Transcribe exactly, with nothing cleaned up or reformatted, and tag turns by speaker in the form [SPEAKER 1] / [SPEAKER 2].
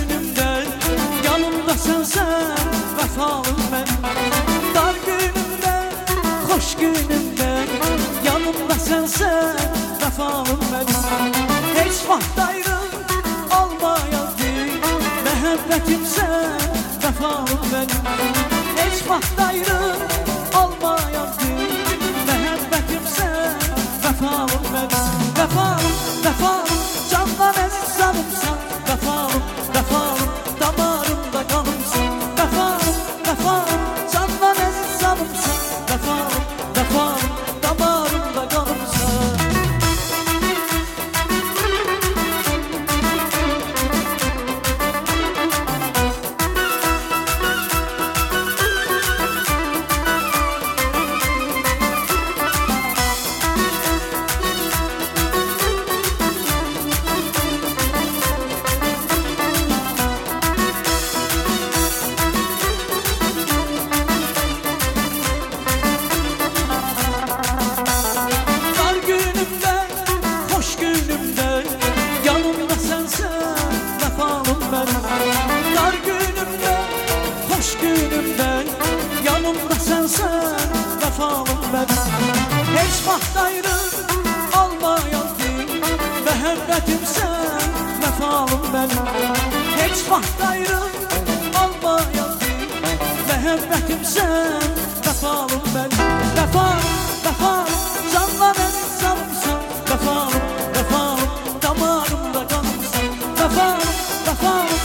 [SPEAKER 1] günümde yanımda sensen vefalım ben. Dar günümde, hoş günümde yanımda sensen vefalım ben. Hiç vaxt ayrı olmayandı məhəbbətim sen vefalım ben. Hiç vaxt ayrı olmayandı məhəbbətim sen vefalım ben. Vefalım, vefalım, candan əziz canımsan vefalım, vefalım, damarımda qanımsan vefalım, vefalım, candan əziz canımsan vefalım, vefalım, damarımda qanımsan. Dar günümde, hoş günümde yanımda sensen vefalım ben. Hiç vaxt ayrı olmayandı məhəbbətim sen vefalım ben. Hiç vaxt ayrı olmayandı məhəbbətim sen vefalım ben. Vefalım, vefalım, candan əziz canımsan vefalım, vefalım, damarımda qanımsan vefalım, vefalım,